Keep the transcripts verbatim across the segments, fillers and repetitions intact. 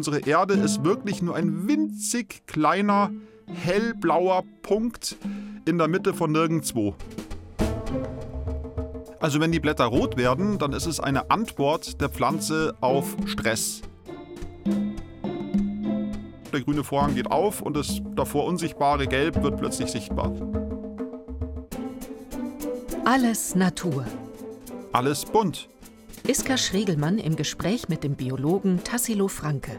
unsere Erde ist wirklich nur ein winzig kleiner, hellblauer Punkt in der Mitte von nirgendwo. Also wenn die Blätter rot werden, dann ist es eine Antwort der Pflanze auf Stress. Der grüne Vorhang geht auf und das davor unsichtbare Gelb wird plötzlich sichtbar. Alles Natur. Alles bunt. Iska Schregelmann im Gespräch mit dem Biologen Tassilo Franke.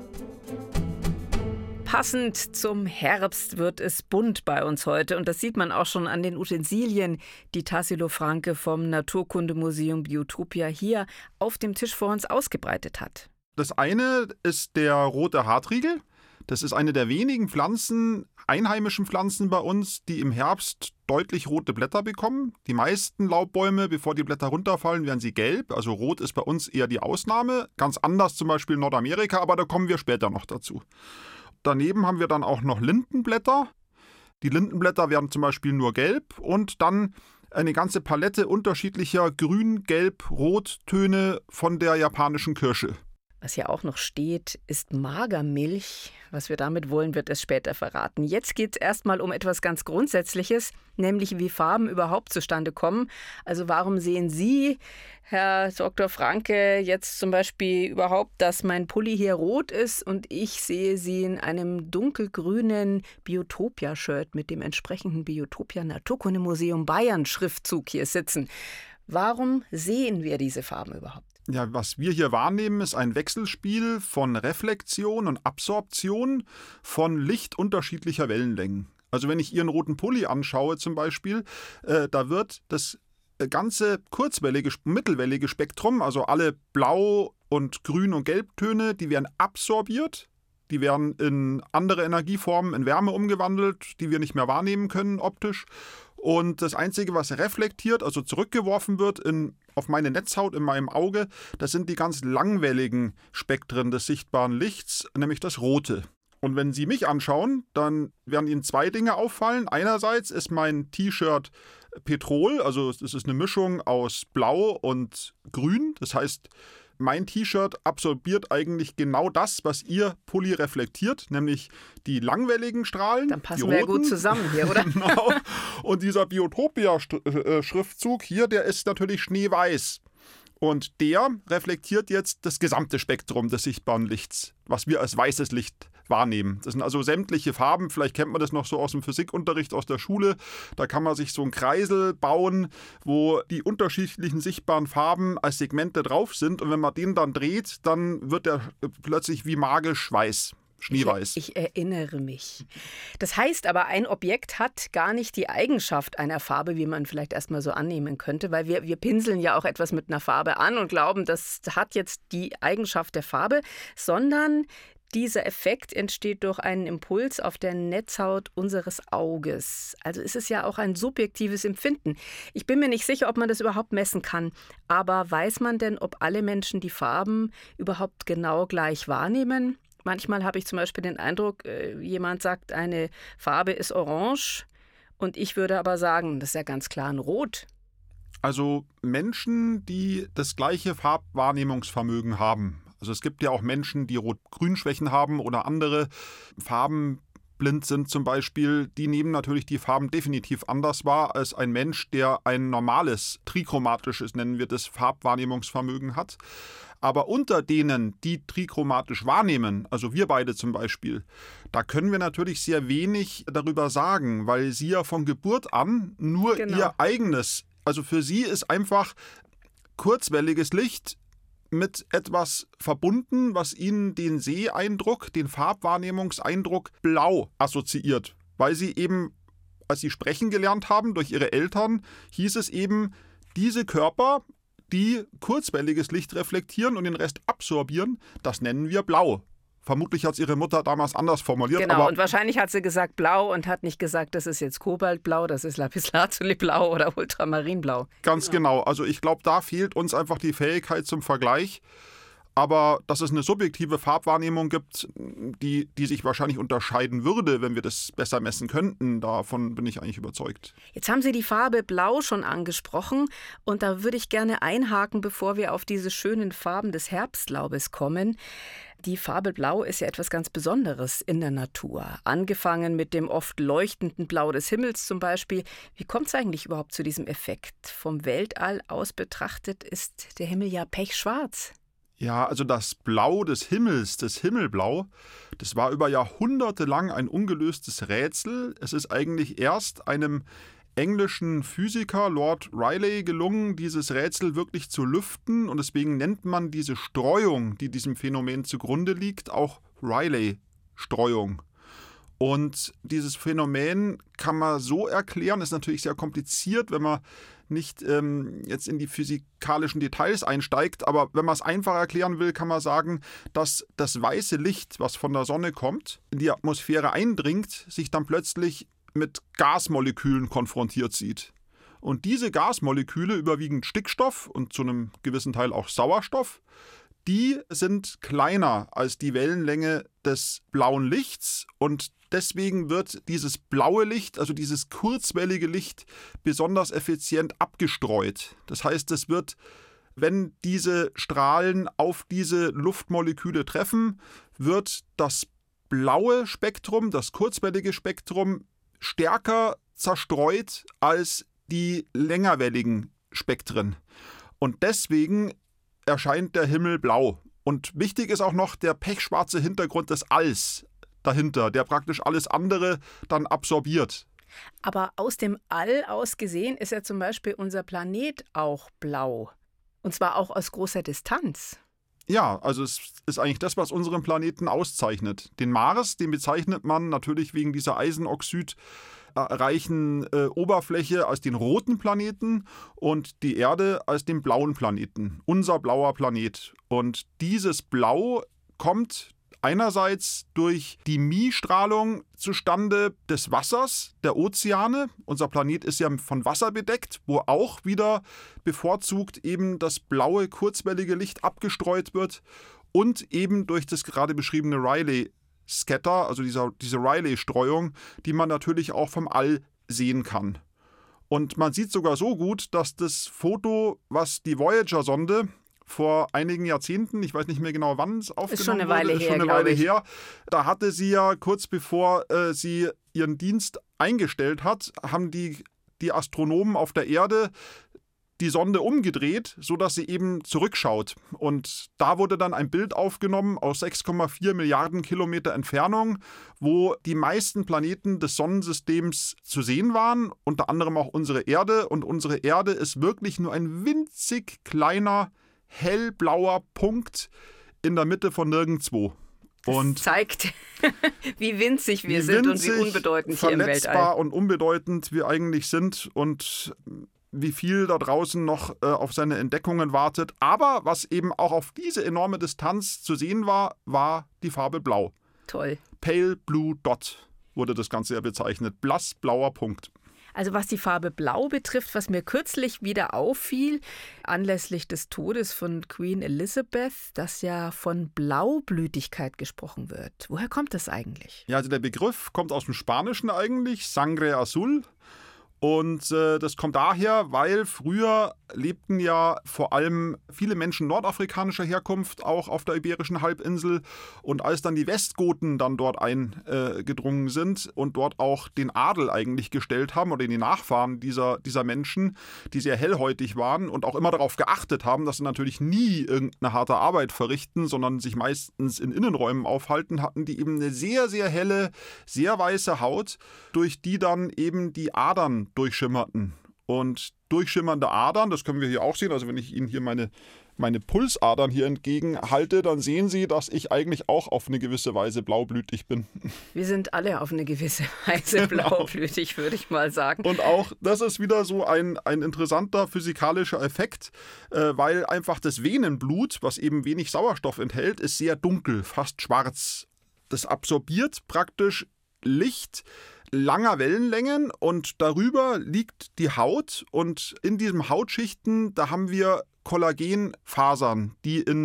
Passend zum Herbst wird es bunt bei uns heute. Und das sieht man auch schon an den Utensilien, die Tassilo Franke vom Naturkundemuseum Biotopia hier auf dem Tisch vor uns ausgebreitet hat. Das eine ist der rote Hartriegel. Das ist eine der wenigen Pflanzen, einheimischen Pflanzen bei uns, die im Herbst deutlich rote Blätter bekommen. Die meisten Laubbäume, bevor die Blätter runterfallen, werden sie gelb. Also rot ist bei uns eher die Ausnahme. Ganz anders zum Beispiel in Nordamerika, aber da kommen wir später noch dazu. Daneben haben wir dann auch noch Lindenblätter. Die Lindenblätter werden zum Beispiel nur gelb und dann eine ganze Palette unterschiedlicher Grün-, Gelb-, Rottöne von der japanischen Kirsche. Was hier auch noch steht, ist Magermilch. Was wir damit wollen, wird es später verraten. Jetzt geht es erstmal um etwas ganz Grundsätzliches, nämlich wie Farben überhaupt zustande kommen. Also warum sehen Sie, Herr Doktor Franke, jetzt zum Beispiel überhaupt, dass mein Pulli hier rot ist und ich sehe Sie in einem dunkelgrünen Biotopia-Shirt mit dem entsprechenden Biotopia Naturkundemuseum Bayern Schriftzug hier sitzen? Warum sehen wir diese Farben überhaupt? Ja, was wir hier wahrnehmen, ist ein Wechselspiel von Reflexion und Absorption von Licht unterschiedlicher Wellenlängen. Also wenn ich Ihren roten Pulli anschaue zum Beispiel, äh, da wird das ganze kurzwellige, mittelwellige Spektrum, also alle Blau- und Grün- und Gelbtöne, die werden absorbiert. Die werden in andere Energieformen, in Wärme umgewandelt, die wir nicht mehr wahrnehmen können optisch. Und das Einzige, was reflektiert, also zurückgeworfen wird in, auf meine Netzhaut, in meinem Auge, das sind die ganz langwelligen Spektren des sichtbaren Lichts, nämlich das Rote. Und wenn Sie mich anschauen, dann werden Ihnen zwei Dinge auffallen. Einerseits ist mein T-Shirt Petrol, also es ist eine Mischung aus Blau und Grün. Das heißt, mein T-Shirt absorbiert eigentlich genau das, was Ihr Pulli reflektiert, nämlich die langwelligen Strahlen. Dann passen wir ja gut zusammen hier, oder? Genau. Und dieser Biotopia-Schriftzug hier, der ist natürlich schneeweiß. Und der reflektiert jetzt das gesamte Spektrum des sichtbaren Lichts, was wir als weißes Licht wahrnehmen. Das sind also sämtliche Farben, vielleicht kennt man das noch so aus dem Physikunterricht aus der Schule, da kann man sich so einen Kreisel bauen, wo die unterschiedlichen sichtbaren Farben als Segmente drauf sind und wenn man den dann dreht, dann wird er plötzlich wie magisch weiß. Schneeweiß. Ich, ich erinnere mich. Das heißt aber, ein Objekt hat gar nicht die Eigenschaft einer Farbe, wie man vielleicht erstmal so annehmen könnte, weil wir, wir pinseln ja auch etwas mit einer Farbe an und glauben, das hat jetzt die Eigenschaft der Farbe, sondern dieser Effekt entsteht durch einen Impuls auf der Netzhaut unseres Auges. Also ist es ja auch ein subjektives Empfinden. Ich bin mir nicht sicher, ob man das überhaupt messen kann. Aber weiß man denn, ob alle Menschen die Farben überhaupt genau gleich wahrnehmen? Manchmal habe ich zum Beispiel den Eindruck, jemand sagt, eine Farbe ist orange und ich würde aber sagen, das ist ja ganz klar ein Rot. Also Menschen, die das gleiche Farbwahrnehmungsvermögen haben. Also es gibt ja auch Menschen, die Rot-Grün-Schwächen haben oder andere farbenblind sind zum Beispiel. Die nehmen natürlich die Farben definitiv anders wahr als ein Mensch, der ein normales, trichromatisches, nennen wir das, Farbwahrnehmungsvermögen hat. Aber unter denen, die trichromatisch wahrnehmen, also wir beide zum Beispiel, da können wir natürlich sehr wenig darüber sagen, weil sie ja von Geburt an nur genau. ihr eigenes, also für sie ist einfach kurzwelliges Licht mit etwas verbunden, was ihnen den Seheindruck, den Farbwahrnehmungseindruck blau assoziiert, weil sie eben, als sie sprechen gelernt haben durch ihre Eltern, hieß es eben, diese Körper, die kurzwelliges Licht reflektieren und den Rest absorbieren, das nennen wir blau. Vermutlich hat es ihre Mutter damals anders formuliert. Genau, aber und wahrscheinlich hat sie gesagt blau und hat nicht gesagt, das ist jetzt Kobaltblau, das ist Lapislazuliblau oder Ultramarinblau. Ganz genau. genau. Also ich glaube, da fehlt uns einfach die Fähigkeit zum Vergleich. Aber dass es eine subjektive Farbwahrnehmung gibt, die, die sich wahrscheinlich unterscheiden würde, wenn wir das besser messen könnten, davon bin ich eigentlich überzeugt. Jetzt haben Sie die Farbe Blau schon angesprochen und da würde ich gerne einhaken, bevor wir auf diese schönen Farben des Herbstlaubes kommen. Die Farbe Blau ist ja etwas ganz Besonderes in der Natur. Angefangen mit dem oft leuchtenden Blau des Himmels zum Beispiel. Wie kommt es eigentlich überhaupt zu diesem Effekt? Vom Weltall aus betrachtet ist der Himmel ja pechschwarz. Ja, also das Blau des Himmels, das Himmelblau, das war über Jahrhunderte lang ein ungelöstes Rätsel. Es ist eigentlich erst einem englischen Physiker Lord Rayleigh gelungen, dieses Rätsel wirklich zu lüften. Und deswegen nennt man diese Streuung, die diesem Phänomen zugrunde liegt, auch Rayleigh-Streuung. Und dieses Phänomen kann man so erklären, ist natürlich sehr kompliziert, wenn man nicht ähm, jetzt in die physikalischen Details einsteigt, aber wenn man es einfach erklären will, kann man sagen, dass das weiße Licht, was von der Sonne kommt, in die Atmosphäre eindringt, sich dann plötzlich mit Gasmolekülen konfrontiert sieht. Und diese Gasmoleküle, überwiegend Stickstoff und zu einem gewissen Teil auch Sauerstoff, die sind kleiner als die Wellenlänge des blauen Lichts und deswegen wird dieses blaue Licht, also dieses kurzwellige Licht, besonders effizient abgestreut. Das heißt, es wird, wenn diese Strahlen auf diese Luftmoleküle treffen, wird das blaue Spektrum, das kurzwellige Spektrum, stärker zerstreut als die längerwelligen Spektren. Und deswegen erscheint der Himmel blau. Und wichtig ist auch noch der pechschwarze Hintergrund des Alls dahinter, der praktisch alles andere dann absorbiert. Aber aus dem All aus gesehen ist ja zum Beispiel unser Planet auch blau. Und zwar auch aus großer Distanz. Ja, also es ist eigentlich das, was unseren Planeten auszeichnet. Den Mars, den bezeichnet man natürlich wegen dieser eisenoxidreichen äh, Oberfläche als den roten Planeten und die Erde als den blauen Planeten, unser blauer Planet. Und dieses Blau kommt einerseits durch die Mie-Strahlung zustande des Wassers, der Ozeane. Unser Planet ist ja von Wasser bedeckt, wo auch wieder bevorzugt eben das blaue, kurzwellige Licht abgestreut wird und eben durch das gerade beschriebene Rayleigh-Scatter, also dieser, diese Rayleigh-Streuung, die man natürlich auch vom All sehen kann. Und man sieht sogar so gut, dass das Foto, was die Voyager-Sonde vor einigen Jahrzehnten, ich weiß nicht mehr genau, wann es aufgenommen ist schon eine Weile wurde, ist her, schon eine Weile ich. her. Da hatte sie ja kurz bevor äh, sie ihren Dienst eingestellt hat, haben die, die Astronomen auf der Erde die Sonde umgedreht, sodass sie eben zurückschaut. Und da wurde dann ein Bild aufgenommen aus sechs Komma vier Milliarden Kilometer Entfernung, wo die meisten Planeten des Sonnensystems zu sehen waren, unter anderem auch unsere Erde. Und unsere Erde ist wirklich nur ein winzig kleiner hellblauer Punkt in der Mitte von nirgendwo. Das und zeigt, wie winzig wir wie sind winzig, und wie unbedeutend hier im Weltall. verletzbar und unbedeutend wir eigentlich sind und wie viel da draußen noch äh, auf seine Entdeckungen wartet. Aber was eben auch auf diese enorme Distanz zu sehen war, war die Farbe Blau. Toll. Pale Blue Dot wurde das Ganze ja bezeichnet. Blassblauer Punkt. Also was die Farbe Blau betrifft, was mir kürzlich wieder auffiel, anlässlich des Todes von Queen Elizabeth, dass ja von Blaublütigkeit gesprochen wird. Woher kommt das eigentlich? Ja, also der Begriff kommt aus dem Spanischen eigentlich, Sangre Azul. Und äh, das kommt daher, weil früher lebten ja vor allem viele Menschen nordafrikanischer Herkunft auch auf der Iberischen Halbinsel. Und als dann die Westgoten dann dort eingedrungen äh, sind und dort auch den Adel eigentlich gestellt haben oder die Nachfahren dieser, dieser Menschen, die sehr hellhäutig waren und auch immer darauf geachtet haben, dass sie natürlich nie irgendeine harte Arbeit verrichten, sondern sich meistens in Innenräumen aufhalten, hatten die eben eine sehr, sehr helle, sehr weiße Haut, durch die dann eben die Adern durchschimmerten. Und durchschimmernde Adern, das können wir hier auch sehen, also wenn ich Ihnen hier meine, meine Pulsadern hier entgegenhalte, dann sehen Sie, dass ich eigentlich auch auf eine gewisse Weise blaublütig bin. Wir sind alle auf eine gewisse Weise blaublütig, würde ich mal sagen. Und auch das ist wieder so ein, ein interessanter physikalischer Effekt, äh, weil einfach das Venenblut, was eben wenig Sauerstoff enthält, ist sehr dunkel, fast schwarz. Das absorbiert praktisch Licht langer Wellenlängen und darüber liegt die Haut und in diesen Hautschichten, da haben wir Kollagenfasern, die in,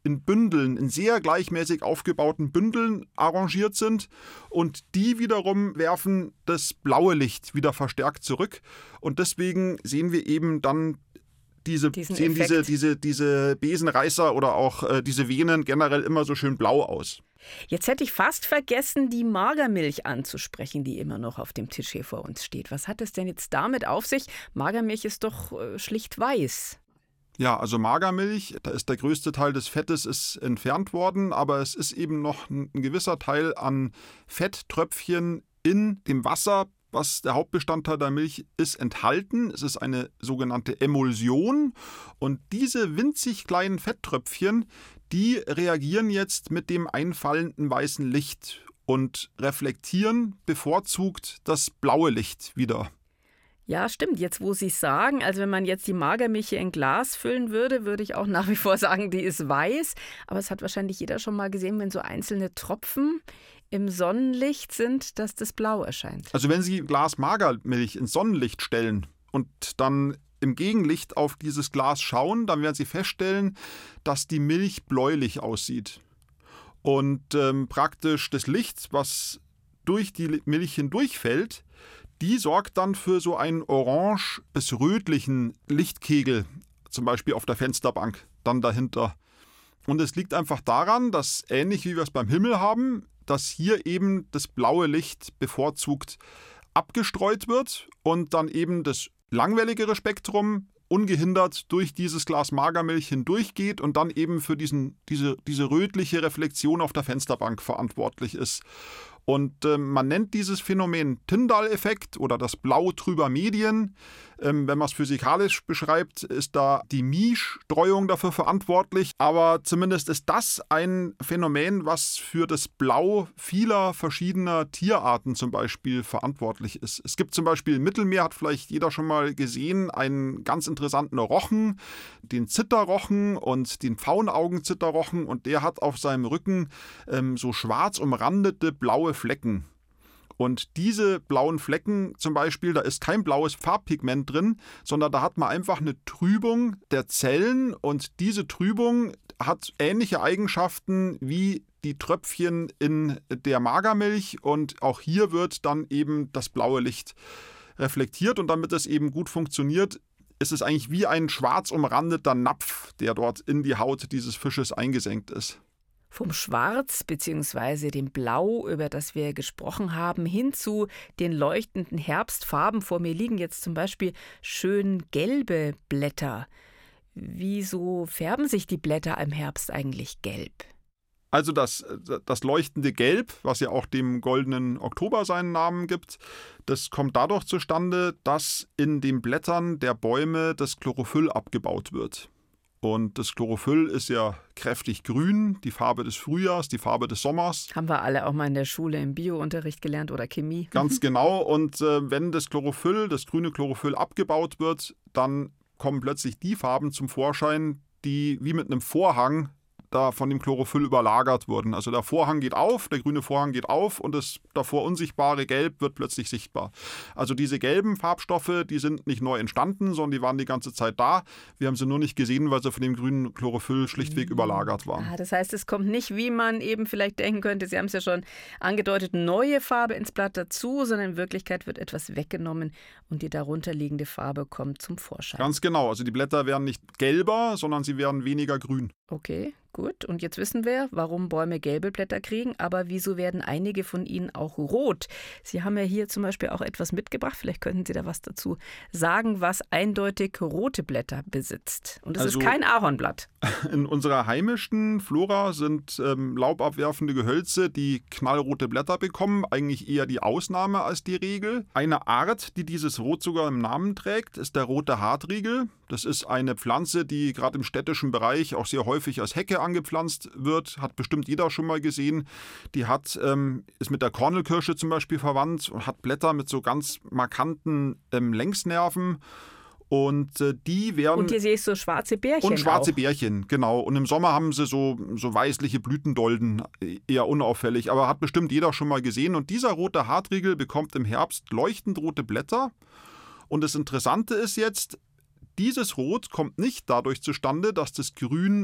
in Bündeln, in sehr gleichmäßig aufgebauten Bündeln arrangiert sind. Und die wiederum werfen das blaue Licht wieder verstärkt zurück. Und deswegen sehen wir eben dann diese, sehen diese, diese, diese Besenreißer oder auch äh, diese Venen generell immer so schön blau aus. Jetzt hätte ich fast vergessen, die Magermilch anzusprechen, die immer noch auf dem Tisch hier vor uns steht. Was hat es denn jetzt damit auf sich? Magermilch ist doch äh, schlicht weiß. Ja, also Magermilch, da ist der größte Teil des Fettes ist entfernt worden, aber es ist eben noch ein, ein gewisser Teil an Fetttröpfchen in dem Wasser, was der Hauptbestandteil der Milch ist, enthalten. Es ist eine sogenannte Emulsion und diese winzig kleinen Fetttröpfchen, die reagieren jetzt mit dem einfallenden weißen Licht und reflektieren bevorzugt das blaue Licht wieder. Ja, stimmt. Jetzt, wo Sie es sagen, also wenn man jetzt die Magermilch hier in Glas füllen würde, würde ich auch nach wie vor sagen, die ist weiß. Aber es hat wahrscheinlich jeder schon mal gesehen, wenn so einzelne Tropfen im Sonnenlicht sind, dass das blau erscheint. Also wenn Sie Glas Magermilch ins Sonnenlicht stellen und dann im Gegenlicht auf dieses Glas schauen, dann werden Sie feststellen, dass die Milch bläulich aussieht. Und ähm, praktisch das Licht, was durch die Milch hindurchfällt, die sorgt dann für so einen orange- bis rötlichen Lichtkegel, zum Beispiel auf der Fensterbank, dann dahinter. Und es liegt einfach daran, dass ähnlich wie wir es beim Himmel haben, dass hier eben das blaue Licht bevorzugt abgestreut wird und dann eben das langwelligere Spektrum ungehindert durch dieses Glas Magermilch hindurchgeht und dann eben für diesen, diese, diese rötliche Reflexion auf der Fensterbank verantwortlich ist. Und äh, man nennt dieses Phänomen Tyndall-Effekt oder das Blau trüber Medien. Ähm, wenn man es physikalisch beschreibt, ist da die Mie-Streuung dafür verantwortlich. Aber zumindest ist das ein Phänomen, was für das Blau vieler verschiedener Tierarten zum Beispiel verantwortlich ist. Es gibt zum Beispiel im Mittelmeer, hat vielleicht jeder schon mal gesehen, einen ganz interessanten Rochen, den Zitterrochen und den Pfauenaugenzitterrochen. Und der hat auf seinem Rücken ähm, so schwarz umrandete blaue Flecken. Und diese blauen Flecken zum Beispiel, da ist kein blaues Farbpigment drin, sondern da hat man einfach eine Trübung der Zellen und diese Trübung hat ähnliche Eigenschaften wie die Tröpfchen in der Magermilch und auch hier wird dann eben das blaue Licht reflektiert und damit es eben gut funktioniert, ist es eigentlich wie ein schwarz umrandeter Napf, der dort in die Haut dieses Fisches eingesenkt ist. Vom Schwarz bzw. dem Blau, über das wir gesprochen haben, hin zu den leuchtenden Herbstfarben. Vor mir liegen jetzt zum Beispiel schön gelbe Blätter. Wieso färben sich die Blätter im Herbst eigentlich gelb? Also das, das leuchtende Gelb, was ja auch dem goldenen Oktober seinen Namen gibt, das kommt dadurch zustande, dass in den Blättern der Bäume das Chlorophyll abgebaut wird. Und das Chlorophyll ist ja kräftig grün, die Farbe des Frühjahrs, die Farbe des Sommers. Haben wir alle auch mal in der Schule im Biounterricht gelernt oder Chemie. Ganz genau. Und äh, wenn das Chlorophyll, das grüne Chlorophyll abgebaut wird, dann kommen plötzlich die Farben zum Vorschein, die wie mit einem Vorhang da von dem Chlorophyll überlagert wurden. Also der Vorhang geht auf, der grüne Vorhang geht auf und das davor unsichtbare Gelb wird plötzlich sichtbar. Also diese gelben Farbstoffe, die sind nicht neu entstanden, sondern die waren die ganze Zeit da. Wir haben sie nur nicht gesehen, weil sie von dem grünen Chlorophyll schlichtweg mhm. überlagert waren. Ah, das heißt, es kommt nicht, wie man eben vielleicht denken könnte, Sie haben es ja schon angedeutet, neue Farbe ins Blatt dazu, sondern in Wirklichkeit wird etwas weggenommen und die darunterliegende Farbe kommt zum Vorschein. Ganz genau. Also die Blätter werden nicht gelber, sondern sie werden weniger grün. Okay. Gut, und jetzt wissen wir, warum Bäume gelbe Blätter kriegen, aber wieso werden einige von ihnen auch rot? Sie haben ja hier zum Beispiel auch etwas mitgebracht, vielleicht könnten Sie da was dazu sagen, was eindeutig rote Blätter besitzt. Und es also, ist kein Ahornblatt. In unserer heimischen Flora sind ähm, laubabwerfende Gehölze, die knallrote Blätter bekommen, eigentlich eher die Ausnahme als die Regel. Eine Art, die dieses Rot sogar im Namen trägt, ist der rote Hartriegel. Das ist eine Pflanze, die gerade im städtischen Bereich auch sehr häufig als Hecke angepflanzt wird. Hat bestimmt jeder schon mal gesehen. Die hat, ähm, ist mit der Kornelkirsche zum Beispiel verwandt und hat Blätter mit so ganz markanten ähm, Längsnerven. Und äh, die werden... Und hier sehe ich so schwarze Bärchen Und schwarze auch. Bärchen, genau. Und im Sommer haben sie so, so weißliche Blütendolden, eher unauffällig. Aber hat bestimmt jeder schon mal gesehen. Und dieser rote Hartriegel bekommt im Herbst leuchtend rote Blätter. Und das Interessante ist jetzt, dieses Rot kommt nicht dadurch zustande, dass das Grün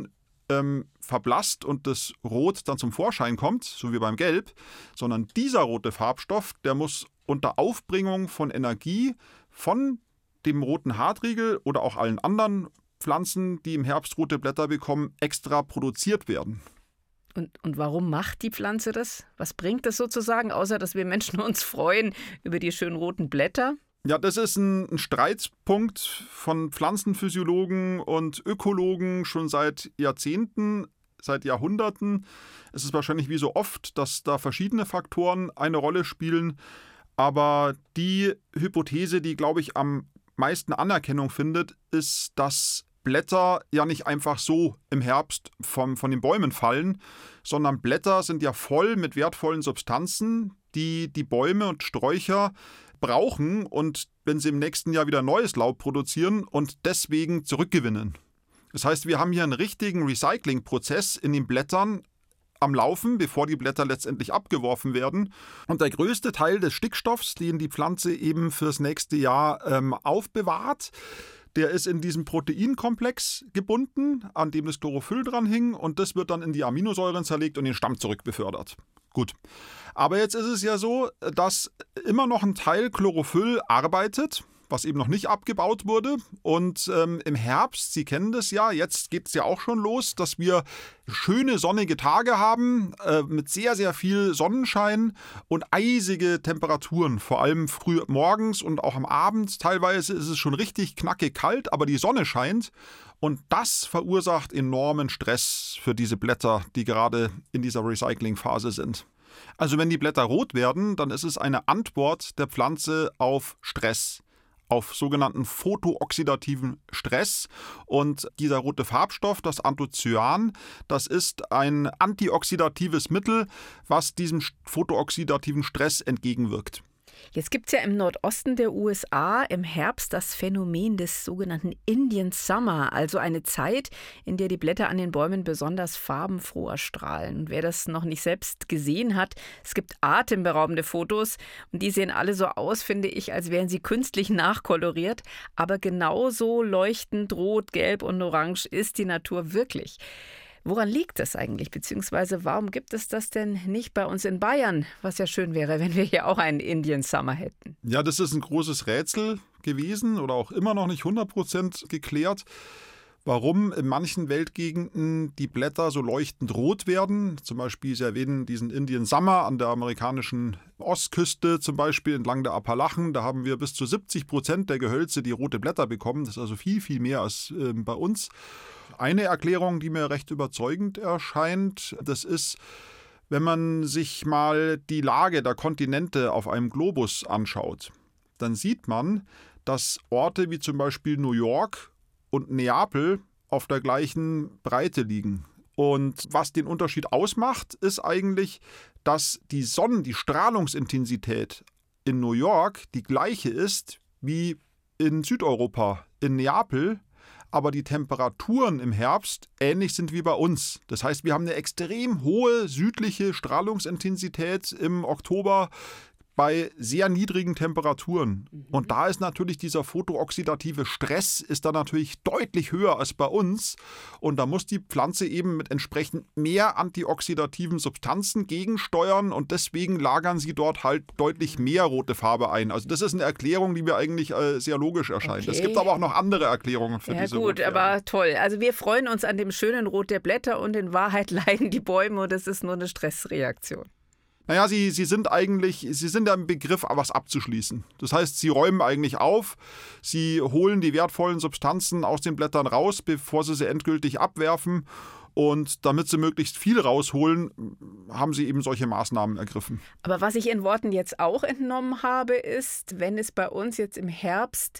ähm, verblasst und das Rot dann zum Vorschein kommt, so wie beim Gelb, sondern dieser rote Farbstoff, der muss unter Aufbringung von Energie von dem roten Hartriegel oder auch allen anderen Pflanzen, die im Herbst rote Blätter bekommen, extra produziert werden. Und, und warum macht die Pflanze das? Was bringt das sozusagen, außer dass wir Menschen uns freuen über die schönen roten Blätter? Ja, das ist ein, ein Streitpunkt von Pflanzenphysiologen und Ökologen schon seit Jahrzehnten, seit Jahrhunderten. Es ist wahrscheinlich wie so oft, dass da verschiedene Faktoren eine Rolle spielen. Aber die Hypothese, die, glaube ich, am meisten Anerkennung findet, ist, dass Blätter ja nicht einfach so im Herbst vom, von den Bäumen fallen, sondern Blätter sind ja voll mit wertvollen Substanzen, die die Bäume und Sträucher brauchen und wenn sie im nächsten Jahr wieder neues Laub produzieren und deswegen zurückgewinnen. Das heißt, wir haben hier einen richtigen Recyclingprozess in den Blättern am Laufen, bevor die Blätter letztendlich abgeworfen werden. Und der größte Teil des Stickstoffs, den die Pflanze eben fürs nächste Jahr ähm, aufbewahrt, der ist in diesem Proteinkomplex gebunden, an dem das Chlorophyll dran hing und das wird dann in die Aminosäuren zerlegt und den Stamm zurückbefördert. Gut. Aber jetzt ist es ja so, dass immer noch ein Teil Chlorophyll arbeitet, was eben noch nicht abgebaut wurde. Und ähm, im Herbst, Sie kennen das ja, jetzt geht es ja auch schon los, dass wir schöne sonnige Tage haben äh, mit sehr, sehr viel Sonnenschein und eisige Temperaturen, vor allem früh morgens und auch am Abend. Teilweise ist es schon richtig knackig kalt, aber die Sonne scheint. Und das verursacht enormen Stress für diese Blätter, die gerade in dieser Recyclingphase sind. Also wenn die Blätter rot werden, dann ist es eine Antwort der Pflanze auf Stress, auf sogenannten photooxidativen Stress. Und dieser rote Farbstoff, das Anthocyan, das ist ein antioxidatives Mittel, was diesem photooxidativen Stress entgegenwirkt. Jetzt gibt es ja im Nordosten der U S A im Herbst das Phänomen des sogenannten Indian Summer, also eine Zeit, in der die Blätter an den Bäumen besonders farbenfroh erstrahlen. Und wer das noch nicht selbst gesehen hat, es gibt atemberaubende Fotos und die sehen alle so aus, finde ich, als wären sie künstlich nachkoloriert. Aber genauso leuchtend rot, gelb und orange ist die Natur wirklich. Woran liegt das eigentlich? Beziehungsweise warum gibt es das denn nicht bei uns in Bayern? Was ja schön wäre, wenn wir hier auch einen Indian Summer hätten. Ja, das ist ein großes Rätsel gewesen oder auch immer noch nicht hundert Prozent geklärt, warum in manchen Weltgegenden die Blätter so leuchtend rot werden. Zum Beispiel, Sie erwähnen diesen Indian Summer an der amerikanischen Ostküste, zum Beispiel entlang der Appalachen. Da haben wir bis zu siebzig Prozent der Gehölze, die rote Blätter bekommen. Das ist also viel, viel mehr als äh, bei uns. Eine Erklärung, die mir recht überzeugend erscheint, das ist, wenn man sich mal die Lage der Kontinente auf einem Globus anschaut, dann sieht man, dass Orte wie zum Beispiel New York und Neapel auf der gleichen Breite liegen. Und was den Unterschied ausmacht, ist eigentlich, dass die Sonnen-, die Strahlungsintensität in New York die gleiche ist wie in Südeuropa, in Neapel, aber die Temperaturen im Herbst ähnlich sind wie bei uns. Das heißt, wir haben eine extrem hohe südliche Strahlungsintensität im Oktober bei sehr niedrigen Temperaturen. Mhm. Und da ist natürlich dieser photooxidative Stress ist da natürlich deutlich höher als bei uns. Und da muss die Pflanze eben mit entsprechend mehr antioxidativen Substanzen gegensteuern und deswegen lagern sie dort halt deutlich mehr rote Farbe ein. Also das ist eine Erklärung, die mir eigentlich äh, sehr logisch erscheint. Okay. Es gibt aber auch noch andere Erklärungen für ja, diese gut, Rotfärbung. Aber toll. Also wir freuen uns an dem schönen Rot der Blätter und in Wahrheit leiden die Bäume und es ist nur eine Stressreaktion. Naja, sie, sie sind eigentlich, sie sind ja im Begriff, was abzuschließen. Das heißt, sie räumen eigentlich auf, sie holen die wertvollen Substanzen aus den Blättern raus, bevor sie sie endgültig abwerfen. Und damit sie möglichst viel rausholen, haben sie eben solche Maßnahmen ergriffen. Aber was ich Ihren Worten jetzt auch entnommen habe, ist, wenn es bei uns jetzt im Herbst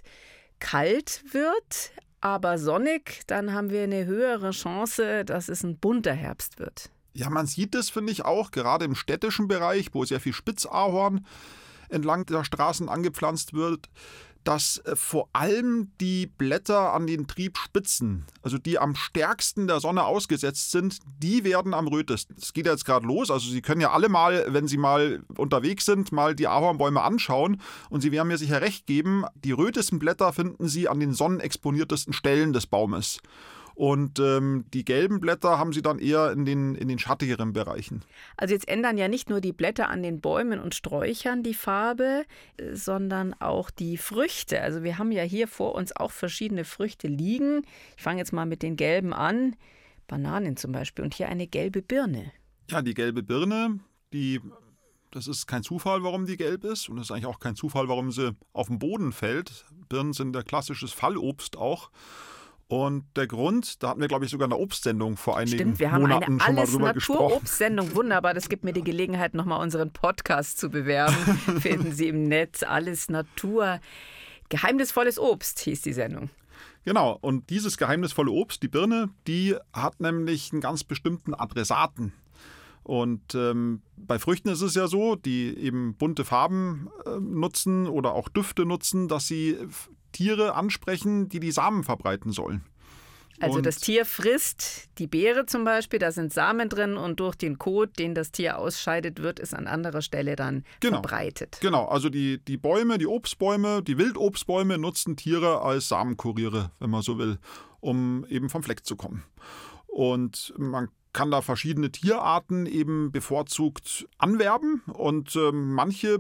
kalt wird, aber sonnig, dann haben wir eine höhere Chance, dass es ein bunter Herbst wird. Ja, man sieht das, finde ich, auch gerade im städtischen Bereich, wo sehr viel Spitzahorn entlang der Straßen angepflanzt wird, dass äh, vor allem die Blätter an den Triebspitzen, also die am stärksten der Sonne ausgesetzt sind, die werden am rötesten. Es geht ja jetzt gerade los, also Sie können ja alle mal, wenn Sie mal unterwegs sind, mal die Ahornbäume anschauen und Sie werden mir sicher recht geben, die rötesten Blätter finden Sie an den sonnenexponiertesten Stellen des Baumes. Und ähm, die gelben Blätter haben sie dann eher in den, in den schattigeren Bereichen. Also jetzt ändern ja nicht nur die Blätter an den Bäumen und Sträuchern die Farbe, sondern auch die Früchte. Also wir haben ja hier vor uns auch verschiedene Früchte liegen. Ich fange jetzt mal mit den gelben an. Bananen zum Beispiel und hier eine gelbe Birne. Ja, die gelbe Birne, die, das ist kein Zufall, warum die gelb ist. Und es ist eigentlich auch kein Zufall, warum sie auf den Boden fällt. Birnen sind der klassisches Fallobst auch. Und der Grund, da hatten wir, glaube ich, sogar eine Obstsendung vor einigen Stimmt, wir haben Monaten eine schon mal drüber gesprochen. Alles-Natur-Obstsendung, wunderbar. Das gibt mir die Gelegenheit, nochmal unseren Podcast zu bewerben. Finden Sie im Netz, Alles Natur. Geheimnisvolles Obst hieß die Sendung. Genau, und dieses geheimnisvolle Obst, die Birne, die hat nämlich einen ganz bestimmten Adressaten. Und ähm, bei Früchten ist es ja so, die eben bunte Farben äh, nutzen oder auch Düfte nutzen, dass sie Tiere ansprechen, die die Samen verbreiten sollen. Also und das Tier frisst die Beere zum Beispiel, da sind Samen drin und durch den Kot, den das Tier ausscheidet, wird es an anderer Stelle dann genau, verbreitet. Genau, also die, die Bäume, die Obstbäume, die Wildobstbäume nutzen Tiere als Samenkuriere, wenn man so will, um eben vom Fleck zu kommen. Und man kann da verschiedene Tierarten eben bevorzugt anwerben und äh, manche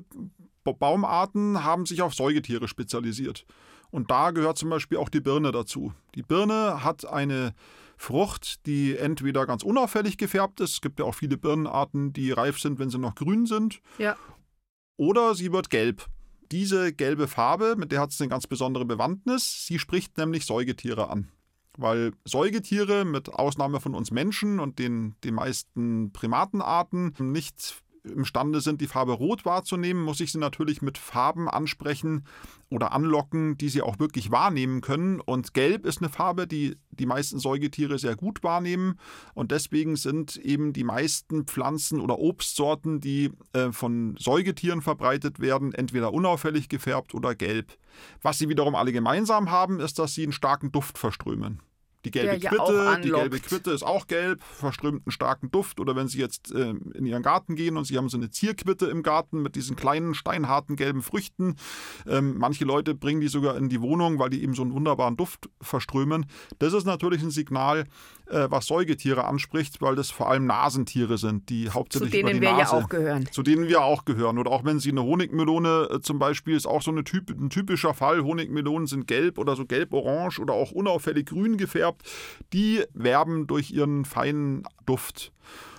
Baumarten haben sich auf Säugetiere spezialisiert. Und da gehört zum Beispiel auch die Birne dazu. Die Birne hat eine Frucht, die entweder ganz unauffällig gefärbt ist. Es gibt ja auch viele Birnenarten, die reif sind, wenn sie noch grün sind. Ja. Oder sie wird gelb. Diese gelbe Farbe, mit der hat es eine ganz besondere Bewandtnis. Sie spricht nämlich Säugetiere an. Weil Säugetiere, mit Ausnahme von uns Menschen und den, den meisten Primatenarten, nicht imstande sind, die Farbe Rot wahrzunehmen, muss ich sie natürlich mit Farben ansprechen oder anlocken, die sie auch wirklich wahrnehmen können. Und Gelb ist eine Farbe, die die meisten Säugetiere sehr gut wahrnehmen. Und deswegen sind eben die meisten Pflanzen- oder Obstsorten, die äh, von Säugetieren verbreitet werden, entweder unauffällig gefärbt oder gelb. Was sie wiederum alle gemeinsam haben, ist, dass sie einen starken Duft verströmen. Die gelbe ja Quitte, die gelbe Quitte ist auch gelb, verströmt einen starken Duft. Oder wenn Sie jetzt äh, in Ihren Garten gehen und Sie haben so eine Zierquitte im Garten mit diesen kleinen, steinharten, gelben Früchten. Ähm, manche Leute bringen die sogar in die Wohnung, weil die eben so einen wunderbaren Duft verströmen. Das ist natürlich ein Signal, äh, was Säugetiere anspricht, weil das vor allem Nasentiere sind, die hauptsächlich über die Nase... Zu denen wir ja auch gehören. Zu denen wir auch gehören. Oder auch wenn Sie eine Honigmelone äh, zum Beispiel, ist auch so eine typ, ein typischer Fall. Honigmelonen sind gelb oder so gelb-orange oder auch unauffällig grün gefärbt. Die werben durch ihren feinen Duft.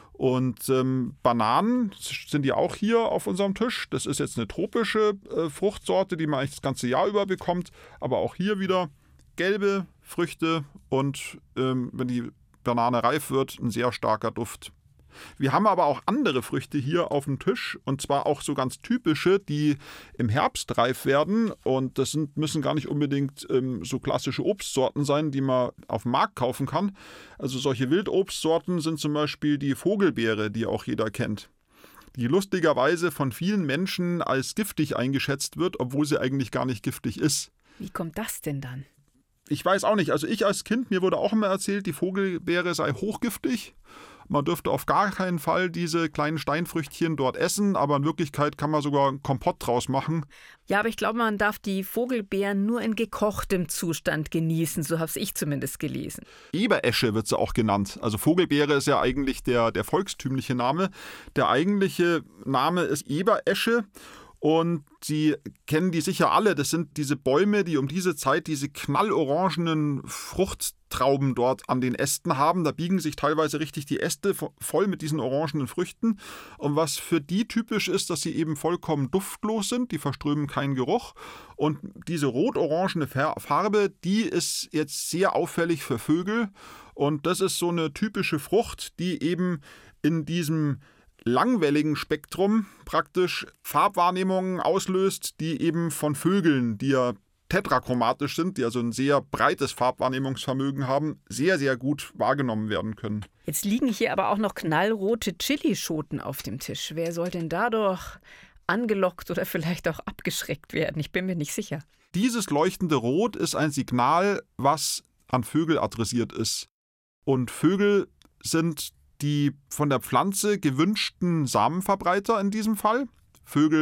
Und ähm, Bananen sind ja auch hier auf unserem Tisch. Das ist jetzt eine tropische äh, Fruchtsorte, die man eigentlich das ganze Jahr über bekommt. Aber auch hier wieder gelbe Früchte und ähm, wenn die Banane reif wird, ein sehr starker Duft. Wir haben aber auch andere Früchte hier auf dem Tisch und zwar auch so ganz typische, die im Herbst reif werden und das sind, müssen gar nicht unbedingt ähm, so klassische Obstsorten sein, die man auf dem Markt kaufen kann. Also solche Wildobstsorten sind zum Beispiel die Vogelbeere, die auch jeder kennt, die lustigerweise von vielen Menschen als giftig eingeschätzt wird, obwohl sie eigentlich gar nicht giftig ist. Wie kommt das denn dann? Ich weiß auch nicht. Also ich als Kind, mir wurde auch immer erzählt, die Vogelbeere sei hochgiftig. Man dürfte auf gar keinen Fall diese kleinen Steinfrüchtchen dort essen, aber in Wirklichkeit kann man sogar einen Kompott draus machen. Ja, aber ich glaube, man darf die Vogelbeeren nur in gekochtem Zustand genießen, so habe ich zumindest gelesen. Eberesche wird sie auch genannt. Also Vogelbeere ist ja eigentlich der, der volkstümliche Name. Der eigentliche Name ist Eberesche. Und Sie kennen die sicher alle. Das sind diese Bäume, die um diese Zeit diese knallorangenen Fruchttrauben dort an den Ästen haben. Da biegen sich teilweise richtig die Äste voll mit diesen orangenen Früchten. Und was für die typisch ist, dass sie eben vollkommen duftlos sind. Die verströmen keinen Geruch. Und diese rot-orangene Farbe, die ist jetzt sehr auffällig für Vögel. Und das ist so eine typische Frucht, die eben in diesem langwelligen Spektrum praktisch Farbwahrnehmungen auslöst, die eben von Vögeln, die ja tetrachromatisch sind, die also ein sehr breites Farbwahrnehmungsvermögen haben, sehr, sehr gut wahrgenommen werden können. Jetzt liegen hier aber auch noch knallrote Chilischoten auf dem Tisch. Wer soll denn dadurch angelockt oder vielleicht auch abgeschreckt werden? Ich bin mir nicht sicher. Dieses leuchtende Rot ist ein Signal, was an Vögel adressiert ist. Und Vögel sind die von der Pflanze gewünschten Samenverbreiter in diesem Fall. Vögel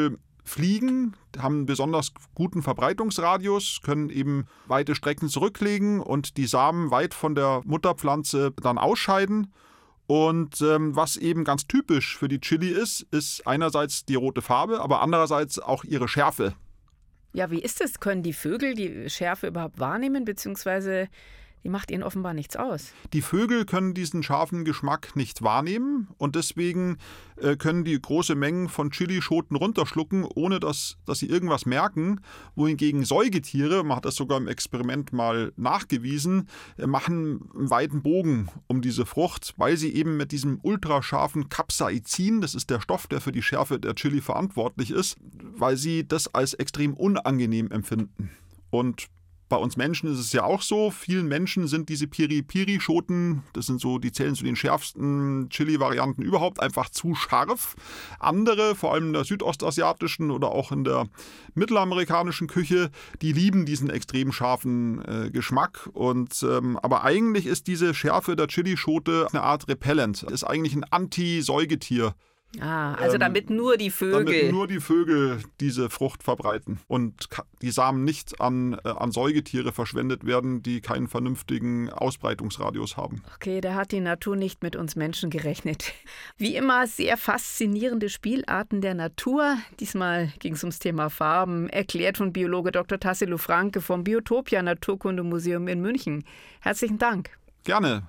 fliegen, haben einen besonders guten Verbreitungsradius, können eben weite Strecken zurücklegen und die Samen weit von der Mutterpflanze dann ausscheiden. Und ähm, was eben ganz typisch für die Chili ist, ist einerseits die rote Farbe, aber andererseits auch ihre Schärfe. Ja, wie ist es? Können die Vögel die Schärfe überhaupt wahrnehmen, beziehungsweise die macht ihnen offenbar nichts aus? Die Vögel können diesen scharfen Geschmack nicht wahrnehmen und deswegen äh, können die große Mengen von Chilischoten runterschlucken, ohne dass, dass sie irgendwas merken. Wohingegen Säugetiere, man hat das sogar im Experiment mal nachgewiesen, äh, machen einen weiten Bogen um diese Frucht, weil sie eben mit diesem ultrascharfen Capsaicin, das ist der Stoff, der für die Schärfe der Chili verantwortlich ist, weil sie das als extrem unangenehm empfinden. Und bei uns Menschen ist es ja auch so, vielen Menschen sind diese Piri-Piri-Schoten, das sind so, die zählen zu den schärfsten Chili-Varianten überhaupt, einfach zu scharf. Andere, vor allem in der südostasiatischen oder auch in der mittelamerikanischen Küche, die lieben diesen extrem scharfen äh, Geschmack. Und, ähm, aber eigentlich ist diese Schärfe der Chilischote eine Art Repellent, ist eigentlich ein Anti-Säugetier. Ah, also damit nur die Vögel. Damit nur die Vögel diese Frucht verbreiten und die Samen nicht an, äh, an Säugetiere verschwendet werden, die keinen vernünftigen Ausbreitungsradius haben. Okay, da hat die Natur nicht mit uns Menschen gerechnet. Wie immer sehr faszinierende Spielarten der Natur. Diesmal ging es ums Thema Farben, erklärt von Biologe Doktor Tassilo Franke vom Biotopia Naturkundemuseum in München. Herzlichen Dank. Gerne.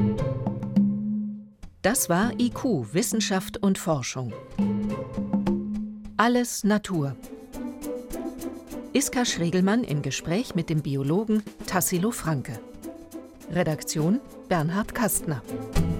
Das war I Q, Wissenschaft und Forschung. Alles Natur. Iska Schregelmann im Gespräch mit dem Biologen Tassilo Franke. Redaktion Bernhard Kastner.